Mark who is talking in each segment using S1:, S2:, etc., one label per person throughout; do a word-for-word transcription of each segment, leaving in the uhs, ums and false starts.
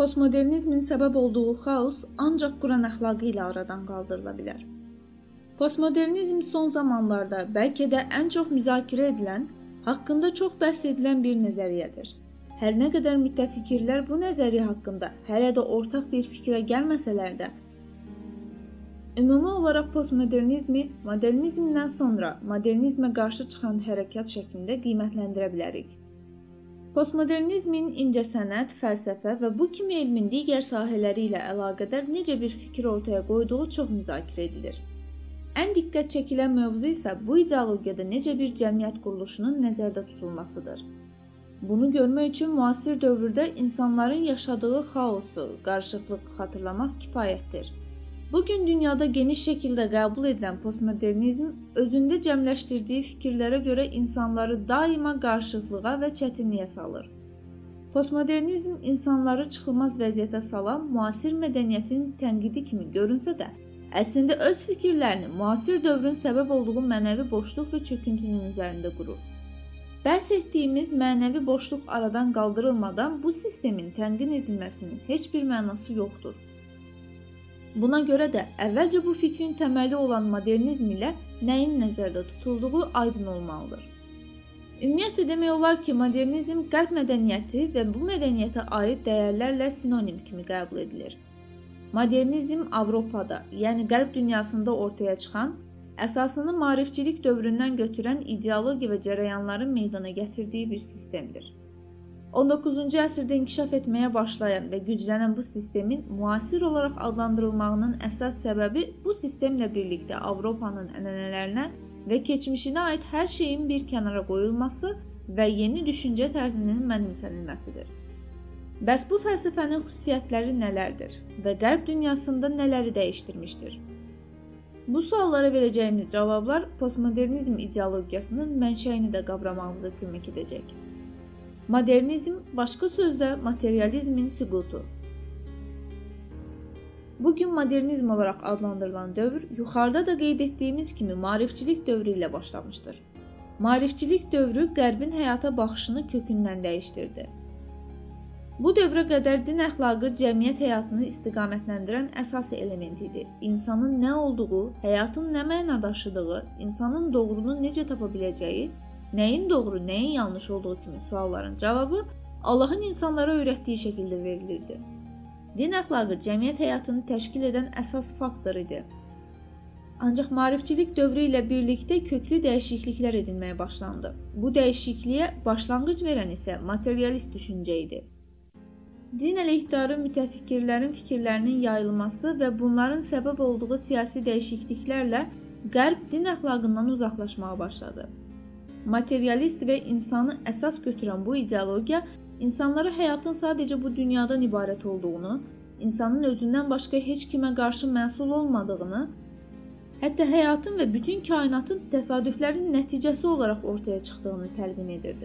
S1: Postmodernizmin səbəb olduğu xaos ancaq Quran əxlaqı ilə aradan qaldırıla bilər. Postmodernizm son zamanlarda bəlkə də ən çox müzakirə edilən, haqqında çox bəhs edilən bir nəzəriyyədir. Hər nə qədər müttəfikirlər bu nəzəriyyə haqqında hələ də ortaq bir fikrə gəlməsələr də, ümumi olaraq postmodernizmi modernizmdən sonra modernizmə qarşı çıxan hərəkat şəklində qiymətləndirə bilərik. Postmodernizmin incəsənət, fəlsəfə və bu kimi elmin digər sahələri ilə əlaqədar necə bir fikir ortaya qoyduğu çox müzakirə edilir. Ən diqqət çəkilən mövzu isə bu ideologiyada necə bir cəmiyyət quruluşunun nəzərdə tutulmasıdır. Bunu görmək üçün müasir dövrdə insanların yaşadığı xaosu, qarışıqlığı xatırlamaq kifayətdir. Bugün dünyada geniş şəkildə qəbul edilən postmodernizm özündə cəmləşdirdiyi fikirlərə görə insanları daima qarışıqlığa və çətinliyə salır. Postmodernizm insanları çıxılmaz vəziyyətə salan müasir mədəniyyətin tənqidi kimi görünsə də, əslində öz fikirlərini müasir dövrün səbəb olduğu mənəvi boşluq və çöküntünün üzərində qurur. Bəhs etdiyimiz mənəvi boşluq aradan qaldırılmadan bu sistemin tənqid edilməsinin heç bir mənası yoxdur. Buna görə də əvvəlcə bu fikrin təməli olan modernizm ilə nəyin nəzərdə tutulduğu aydın olmalıdır. Ümumiyyətlə demək olar ki, modernizm qərb mədəniyyəti və bu mədəniyyətə aid dəyərlərlə sinonim kimi qəbul edilir. Modernizm Avropada, yəni qərb dünyasında ortaya çıxan, əsasını maarifçilik dövründən götürən ideologiya və cərəyanların meydana gətirdiyi bir sistemdir. on doqquzuncu əsrdə inkişaf etməyə başlayan və güclənən bu sistemin müasir olaraq adlandırılmağının əsas səbəbi bu sistemlə birlikdə Avropanın ənənələrinə və keçmişinə aid hər şeyin bir kənara qoyulması və yeni düşüncə tərzinin mənimsənilməsidir. Bəs bu fəlsəfənin xüsusiyyətləri nələrdir və qərb dünyasında nələri dəyişdirmişdir? Bu suallara verəcəyimiz cavablar postmodernizm ideologiyasının mənşəyini də qavramağımıza kömək edəcək. Modernizm, başqa sözlə materializmin süqutu. Bugün modernizm olaraq adlandırılan dövr, yuxarıda da qeyd etdiyimiz kimi maarifçilik dövrü ilə başlamışdır. Maarifçilik dövrü qərbin həyata baxışını kökündən dəyişdirdi. Bu dövrə qədər din əxlaqı cəmiyyət həyatını istiqamətləndirən əsas element idi. İnsanın nə olduğu, həyatın nə məna daşıdığı, insanın doğrunu necə tapa biləcəyi, nəyin doğru, nəyin yanlış olduğu kimi sualların cavabı Allahın insanlara öyrətdiyi şəkildə verilirdi. Din əxlaqı cəmiyyət həyatını təşkil edən əsas faktor idi. Ancaq maarifçilik dövrü ilə birlikdə köklü dəyişikliklər edilməyə başlandı. Bu dəyişikliyə başlanğıc verən isə materialist düşüncə idi. Din əleyhdarı mütəfəkkirlərin fikirlərinin yayılması və bunların səbəb olduğu siyasi dəyişikliklərlə Qərb din əxlaqından uzaqlaşmağa başladı. Materialist və insanı əsas götürən bu ideologiya insanlara həyatın sadəcə bu dünyadan ibarət olduğunu, insanın özündən başqa heç kimə qarşı məsul olmadığını, hətta həyatın və bütün kainatın təsadüflərin nəticəsi olaraq ortaya çıxdığını təlqin edirdi.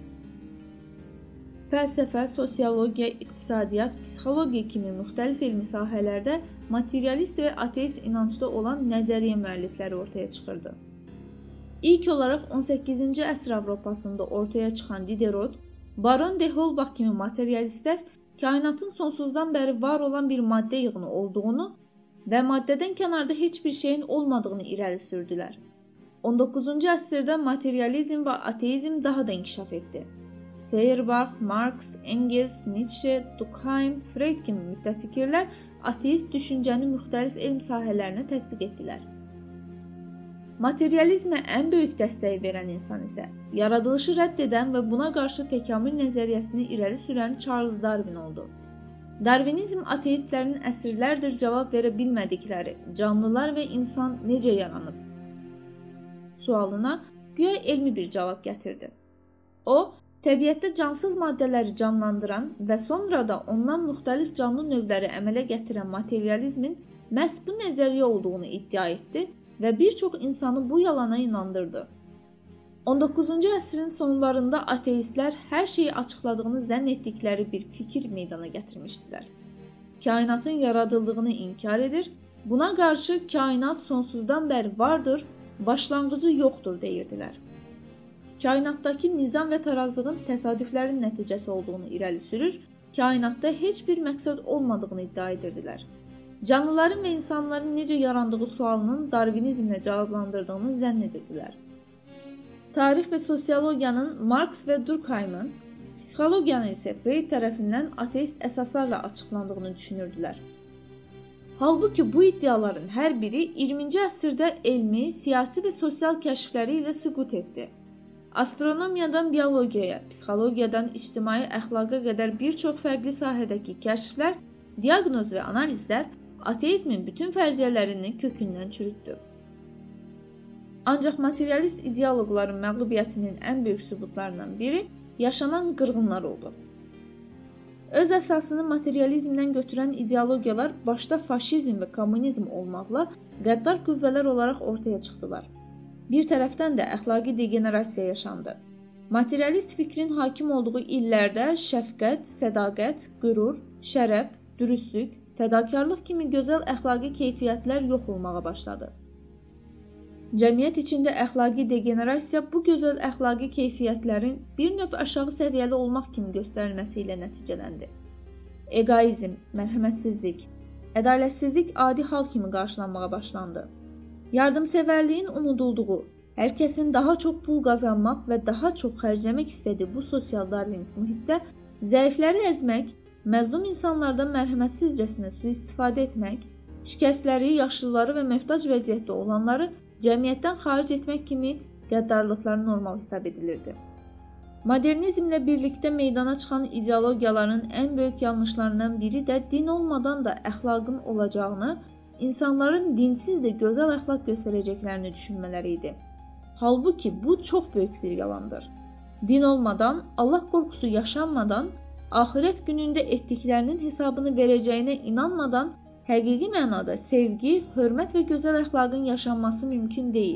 S1: Fəlsəfə, sosiologiya, iqtisadiyyat, psixologiya kimi müxtəlif elmi sahələrdə materialist və ateist inancda olan nəzəriyyə müəllifləri ortaya çıxırdı. İlk olaraq on səkkizinci əsr Avropasında ortaya çıxan Diderot, Baron de Holbach kimi materialistlər kainatın sonsuzdan bəri var olan bir maddə yığını olduğunu və maddədən kənarda heç bir şeyin olmadığını irəli sürdülər. on doqquzuncu əsrdə materializm və ateizm daha da inkişaf etdi. Feuerbach, Marx, Engels, Nietzsche, Durkheim, Freud kimi müttəfikirlər ateist düşüncəni müxtəlif elm sahələrinə tətbiq etdilər. Materializmə ən böyük dəstək verən insan isə yaradılışı rədd edən və buna qarşı təkamül nəzəriyyəsini irəli sürən Charles Darwin oldu. Darwinizm ateistlərin əsrlərdir cavab verə bilmədikləri canlılar və insan necə yaranıb sualına güya elmi bir cavab gətirdi. O, təbiətdə cansız maddələri canlandıran və sonra da ondan müxtəlif canlı növləri əmələ gətirən materializmin məhz bu nəzəriyyə olduğunu iddia etdi və bir çox insanı bu yalana inandırdı. on doqquzuncu əsrin sonlarında ateistlər hər şeyi açıqladığını zənn etdikləri bir fikir meydana gətirmişdilər. Kainatın yaradıldığını inkar edir, buna qarşı kainat sonsuzdan bəri vardır, başlanğıcı yoxdur deyirdilər. Kainatdakı nizam və tarazlığın təsadüflərin nəticəsi olduğunu irəli sürür kainatda heç bir məqsəd olmadığını iddia edirdilər. Canlıların və insanların necə yarandığı sualının Darvinizmlə cavablandırdığını zənn edirdilər. Tarix və sosiologiyanın Marks və Durkheimın, psixologiyanın isə Freud tərəfindən ateist əsaslarla açıqlandığını düşünürdülər. Halbuki bu iddiaların hər biri iyirminci əsrdə elmi, siyasi və sosial kəşfləri ilə süqut etdi. Astronomiyadan biologiyaya, psixologiyadan ictimai əxlaqa qədər bir çox fərqli sahədəki kəşflər, diaqnoz və analizlər ateizmin bütün fərziyyələrini kökündən çürütdü. Ancaq materialist ideoloqların məğlubiyyətinin ən böyük sübutlarından biri yaşanan qırğınlar oldu. Öz əsasını materializmdən götürən ideologiyalar başda faşizm və kommunizm olmaqla qəddar qüvvələr olaraq ortaya çıxdılar. Bir tərəfdən də əxlaqi degenerasiya yaşandı. Materialist fikrin hakim olduğu illərdə şəfqət, sədaqət, qürur, şərəf, dürüstlük, fədakarlıq kimi gözəl əxlaqi keyfiyyətlər yox olmağa başladı. Cəmiyyət içində əxlaqi degenerasiya bu gözəl əxlaqi keyfiyyətlərin bir növ aşağı səviyyəli olmaq kimi göstərilməsi ilə nəticələndi. Egoizm, mərhəmətsizlik, ədalətsizlik adi hal kimi qarşılanmağa başlandı. Yardımsevərliyin unudulduğu, hər kəsin daha çox pul qazanmaq və daha çox xərcləmək istədiyi bu sosial darvinist mühitdə zəifləri əzmək, məzlum insanlardan mərhəmətsizcəsinə sui-istifadə etmək, şikəstləri, yaşlıları və möhtac vəziyyətdə olanları cəmiyyətdən xaric etmək kimi qəddarlıqlar normal hesab edilirdi. Modernizmlə birlikdə meydana çıxan ideologiyaların ən böyük yanlışlarından biri də din olmadan da əxlaqın olacağını, insanların dinsiz də gözəl əxlaq göstərəcəklərini düşünmələri idi. Halbuki bu çox böyük bir yalandır. Din olmadan, Allah qorxusu yaşanmadan, axirət günündə etdiklərinin hesabını verəcəyinə inanmadan həqiqi mənada sevgi, hörmət və gözəl əxlaqın yaşanması mümkün deyil.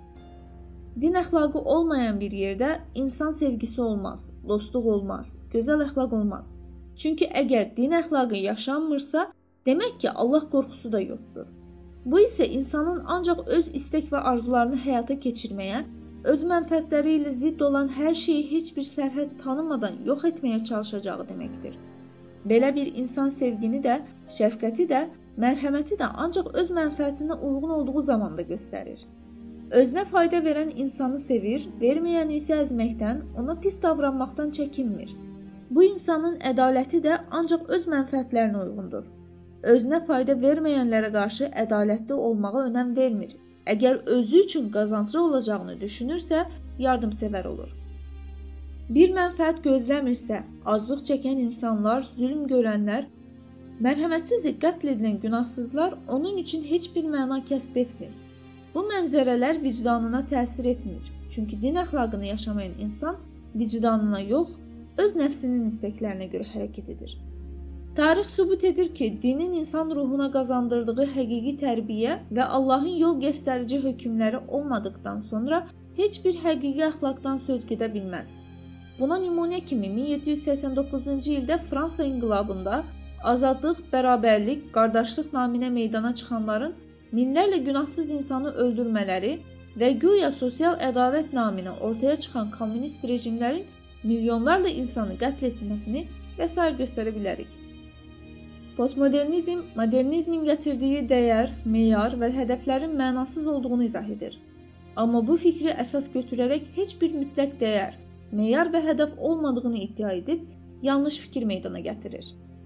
S1: Din əxlaqı olmayan bir yerdə insan sevgisi olmaz, dostluq olmaz, gözəl əxlaq olmaz. Çünki əgər din əxlaqı yaşanmırsa, demək ki, Allah qorxusu da yoxdur. Bu isə insanın ancaq öz istək və arzularını həyata keçirməyə, öz mənfəətləri ilə zidd olan hər şeyi heç bir sərhəd tanımadan yox etməyə çalışacağı deməkdir. Belə bir insan sevgini də, şəfqəti də, mərhəməti də ancaq öz mənfəətinə uyğun olduğu zamanda göstərir. Özünə fayda verən insanı sevir, verməyəni isə əzməkdən, ona pis davranmaqdan çəkinmir. Bu insanın ədaləti də ancaq öz mənfəətlərinə uyğundur. Özünə fayda verməyənlərə qarşı ədalətli olmağa önəm vermir. Əgər özü üçün qazanclı olacağını düşünürsə, yardımsevər olur. Bir mənfəət gözləmirsə, aclıq çəkən insanlar, zülm görənlər, mərhəmətsizlik qətl edilən günahsızlar onun üçün heç bir məna kəsb etmir. Bu mənzərələr vicdanına təsir etmir. Çünki din əxlaqını yaşamayan insan vicdanına yox, öz nəfsinin istəklərinə görə hərəkət edir. Tarix sübut edir ki, dinin insan ruhuna qazandırdığı həqiqi tərbiyə və Allahın yol göstərici hökmləri olmadıqdan sonra heç bir həqiqi əxlaqdan söz gedə bilməz. Buna nümunə kimi min yeddi yüz səksən doqquzuncu ildə Fransa inqilabında azadlıq, bərabərlik, qardaşlıq naminə meydana çıxanların minlərlə günahsız insanı öldürmələri və güya sosial ədalət naminə ortaya çıxan kommunist rejimlərin milyonlarla insanı qətl etməsini və sair göstərə bilərik. Postmodernizm, modernizmin gətirdiyi dəyər, meyar və hədəflərin mənasız olduğunu izah edir. Amma bu fikri əsas götürərək heç bir mütləq dəyər, meyar və hədəf olmadığını iddia edib, yanlış fikir meydana gətirir.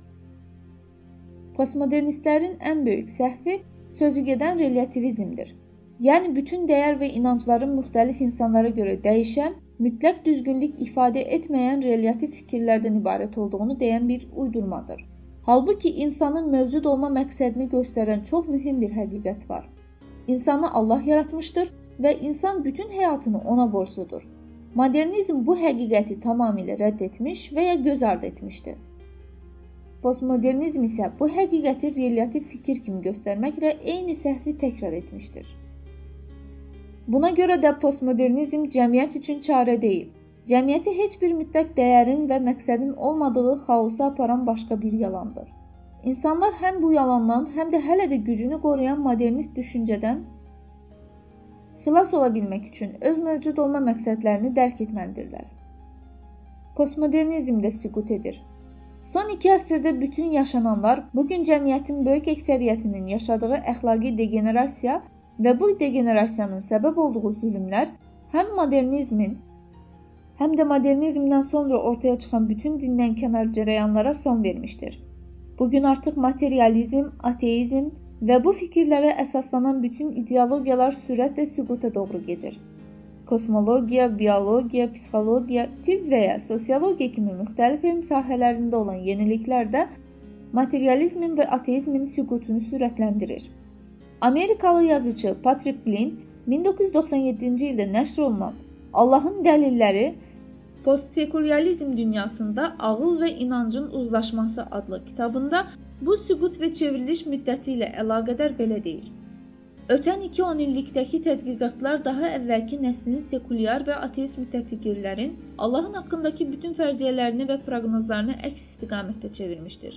S1: Postmodernistlərin ən böyük səhvi sözügedən relyativizmdir. Yəni, bütün dəyər və inancların müxtəlif insanlara görə dəyişən, mütləq düzgünlük ifadə etməyən relyativ fikirlərdən ibarət olduğunu deyən bir uydurmadır. Halbuki insanın mövcud olma məqsədini göstərən çox mühüm bir həqiqət var. İnsanı Allah yaratmışdır və insan bütün həyatını ona borcludur. Modernizm bu həqiqəti tamamilə rədd etmiş və ya göz ardı etmişdir. Postmodernizm isə bu həqiqəti relyativ fikir kimi göstərməklə eyni səhvi təkrar etmişdir. Buna görə də postmodernizm cəmiyyət üçün çarə deyil. Cəmiyyəti heç bir mütləq dəyərin və məqsədin olmadığı xaosa aparan başqa bir yalandır. İnsanlar həm bu yalandan, həm də hələ də gücünü qoruyan modernist düşüncədən xilas ola bilmək üçün öz mövcud olma məqsədlərini dərk etməlidirlər. Postmodernizm də süqut edir. Son iki əsrdə bütün yaşananlar bugün cəmiyyətin böyük əksəriyyətinin yaşadığı əxlaqi degenerasiya və bu degenerasiyanın səbəb olduğu zülmlər həm modernizmin, həm də modernizmdən sonra ortaya çıxan bütün dindən kənar cərəyanlara son vermişdir. Bugün artıq materializm, ateizm və bu fikirlərə əsaslanan bütün ideologiyalar sürətlə süquta doğru gedir. Kosmologiya, biologiya, psixologiya, tibb və ya sosiologiya kimi müxtəlif elm sahələrində olan yeniliklər də materializmin və ateizmin süqutunu sürətləndirir. Amerikalı yazıcı Patrick Blinn min doqquz yüz doxsan yeddinci ildə nəşr olunan Allahın Dəlilləri Postsekulyalizm dünyasında ağıl və inancın uzlaşması adlı kitabında bu süqut və çevriliş müddəti ilə əlaqədar belə deyir. Ötən iki on illikdəki tədqiqatlar daha əvvəlki nəslin sekulyar və ateist mütəfəkkirlərin Allahın haqqındakı bütün fərziyyələrini və proqnozlarını əks istiqamətdə çevirmişdir.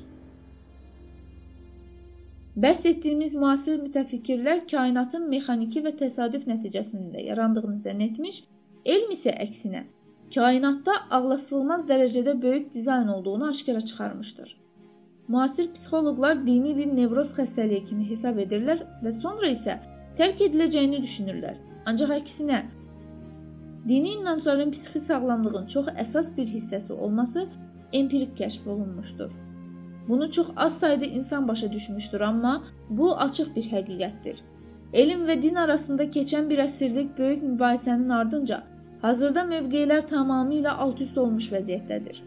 S1: Bəhs etdiyimiz müasir mütəfəkkirlər kainatın mexaniki və təsadüf nəticəsində yarandığını zənn etmiş, elm isə əksinə, kainatda ağlasılmaz dərəcədə böyük dizayn olduğunu aşkara çıxarmışdır. Müasir psixoloqlar dini bir nevroz xəstəliyi kimi hesab edirlər və sonra isə tərk ediləcəyini düşünürlər. Ancaq əksinə, dini inancların psixi sağlamlığın çox əsas bir hissəsi olması empirik kəşf olunmuşdur. Bunu çox az sayda insan başa düşmüşdür, amma bu açıq bir həqiqətdir. Elm və din arasında keçən bir əsrlik böyük mübahisənin ardınca hazırda mövqeylər tamamilə alt-üst olmuş vəziyyətdədir.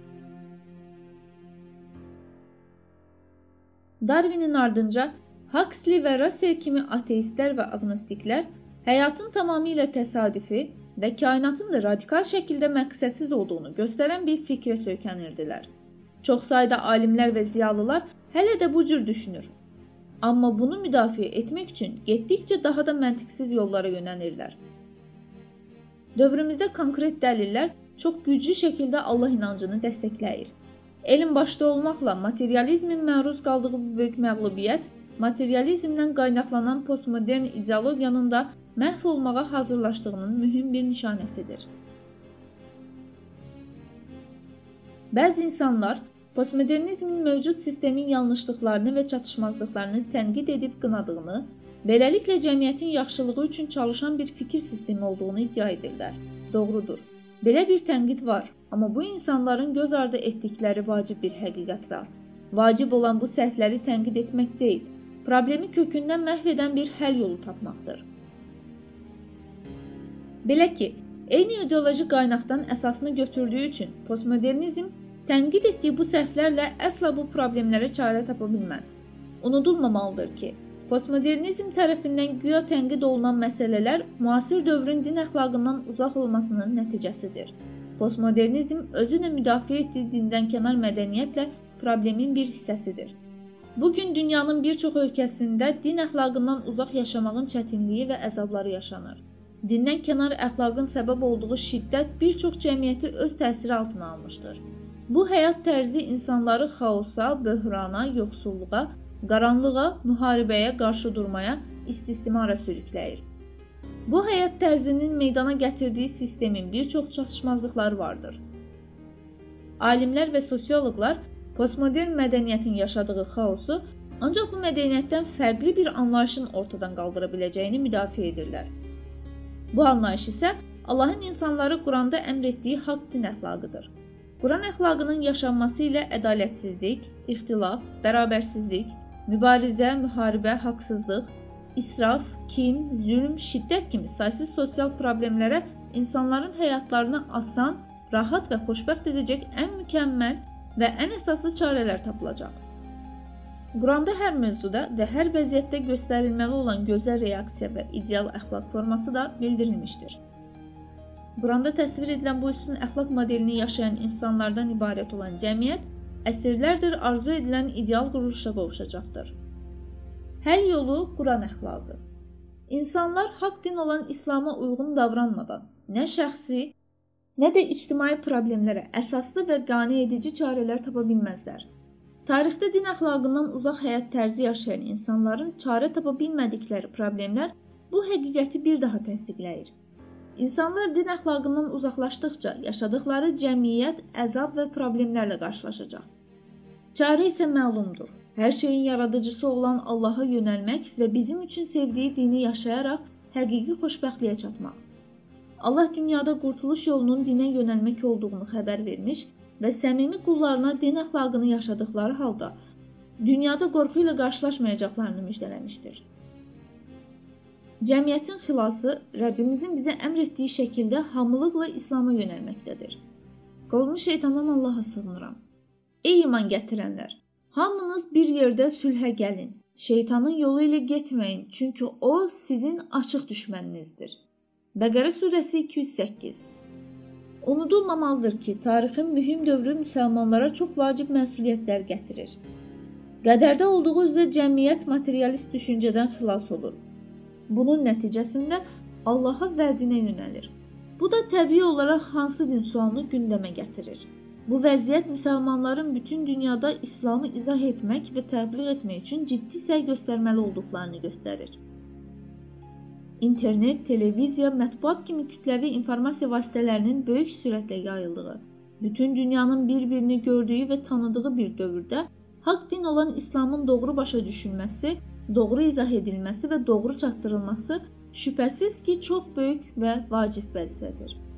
S1: Darwinin ardınca Huxley və Russell kimi ateistlər və agnostiklər həyatın tamamilə təsadüfi və kainatın da radikal şəkildə məqsədsiz olduğunu göstərən bir fikrə söykənirdilər. Çox sayda alimlər və ziyalılar hələ də bu cür düşünür. Amma bunu müdafiə etmək üçün getdikcə daha da məntiqsiz yollara yönəlirlər. Dövrümüzdə konkret dəlillər çox güclü şəkildə Allah inancını dəstəkləyir. Elm başda olmaqla materializmin məruz qaldığı bu böyük məğlubiyyət, materializmdən qaynaqlanan postmodern ideologiyanın da məhv olmağa hazırlaşdığının mühüm bir nişanəsidir. Bəzi insanlar postmodernizmin mövcud sistemin yanlışlıqlarını və çatışmazlıqlarını tənqid edib qınadığını, beləliklə cəmiyyətin yaxşılığı üçün çalışan bir fikir sistemi olduğunu iddia edirlər. Doğrudur. Belə bir tənqid var. Amma bu insanların göz ardı etdikləri vacib bir həqiqət var. Vacib olan bu səhvləri tənqid etmək deyil, problemi kökündən məhv edən bir həll yolu tapmaqdır. Belə ki, eyni ideoloji qaynaqdan əsasını götürdüyü üçün postmodernizm tənqid etdiyi bu səhvlərlə əsla bu problemlərə çarə tapa bilməz. Unudulmamalıdır ki, postmodernizm tərəfindən güya tənqid olunan məsələlər müasir dövrün din əxlaqından uzaq olmasının nəticəsidir. Postmodernizm özü də müdafiə etdiyi dindən kənar mədəniyyətlə problemin bir hissəsidir. Bugün dünyanın bir çox ölkəsində din əxlaqından uzaq yaşamağın çətinliyi və əzabları yaşanır. Dindən kənar əxlaqın səbəb olduğu şiddət bir çox cəmiyyəti öz təsiri altına almışdır. Bu həyat tərzi insanları xaosa, böhrana, yoxsulluğa, qaranlığa, müharibəyə qarşı durmaya, istismara sürükləyir. Bu həyat tərzinin meydana gətirdiyi sistemin bir çox çatışmazlıqları vardır. Alimlər və sosioloqlar postmodern mədəniyyətin yaşadığı xaosu ancaq bu mədəniyyətdən fərqli bir anlayışın ortadan qaldıra biləcəyini müdafiə edirlər. Bu anlayış isə Allahın insanları Quranda əmr etdiyi haqq din əxlaqıdır. Quran əxlaqının yaşanması ilə ədalətsizlik, ixtilaf, bərabərsizlik, mübarizə, müharibə, haqsızlıq, israf, kin, zülm, şiddət kimi saysız sosial problemlərə insanların həyatlarını asan, rahat və xoşbəxt edəcək ən mükəmməl və ən əsaslı çarələr tapılacaq. Quranda hər mövzuda və hər vəziyyətdə göstərilməli olan gözəl reaksiya və ideal əxlaq forması da bildirilmişdir. Quranda təsvir edilən bu üstün əxlaq modelini yaşayan insanlardan ibarət olan cəmiyyət əsrlərdir arzu edilən ideal quruluşa qovuşacaqdır. Həll yolu Quran əxlaqı. İnsanlar haqq din olan İslam'a uyğun davranmadan nə şəxsi, nə də ictimai problemlərə əsaslı və qane edici çarələr tapa bilməzlər. Tarixdə din əxlaqından uzaq həyat tərzi yaşayan insanların çarə tapa bilmədikləri problemlər bu həqiqəti bir daha təsdiqləyir. İnsanlar din əxlaqından uzaqlaşdıqca yaşadıkları cəmiyyət əzab və problemlərlə qarşılaşacaq. Çarə isə məlumdur. Hər şeyin yaradıcısı olan Allaha yönəlmək və bizim üçün sevdiyi dini yaşayaraq həqiqi xoşbəxtliyə çatmaq. Allah dünyada qurtuluş yolunun dinə yönəlmək olduğunu xəbər vermiş və səmimi qullarına din əxlaqını yaşadıkları halda dünyada qorxu ilə qarşılaşmayacaqlarını müjdələmişdir. Cəmiyyətin xilası Rəbbimizin bizə əmr etdiyi şəkildə hamılıqla İslam'a yönəlməkdədir. Qolmuş şeytandan Allaha sığınıram. Ey iman gətirənlər! Hamınız bir yerdə sülhə gəlin. Şeytanın yolu ilə getməyin, çünki o sizin açıq düşməninizdir. Bəqərə surəsi iki yüz səkkiz. Unudulmamalıdır ki, tarixin mühüm dövrü müsəlmanlara çox vacib məsuliyyətlər gətirir. Qədərdə olduğu üzrə cəmiyyət materialist düşüncədən xilas olur. Bunun nəticəsində Allaha vədinə yönəlir. Bu da təbii olaraq hansı din sualını gündəmə gətirir. Bu vəziyyət müsəlmanların bütün dünyada İslamı izah etmək və təbliğ etmək üçün ciddi səy göstərməli olduqlarını göstərir. İnternet, televiziya, mətbuat kimi kütləvi informasiya vasitələrinin böyük sürətlə yayıldığı, bütün dünyanın bir-birini gördüyü və tanıdığı bir dövrdə haqq din olan İslamın doğru başa düşülməsi, doğru izah edilməsi və doğru çatdırılması şübhəsiz ki, çox böyük və vacib vəzifədir.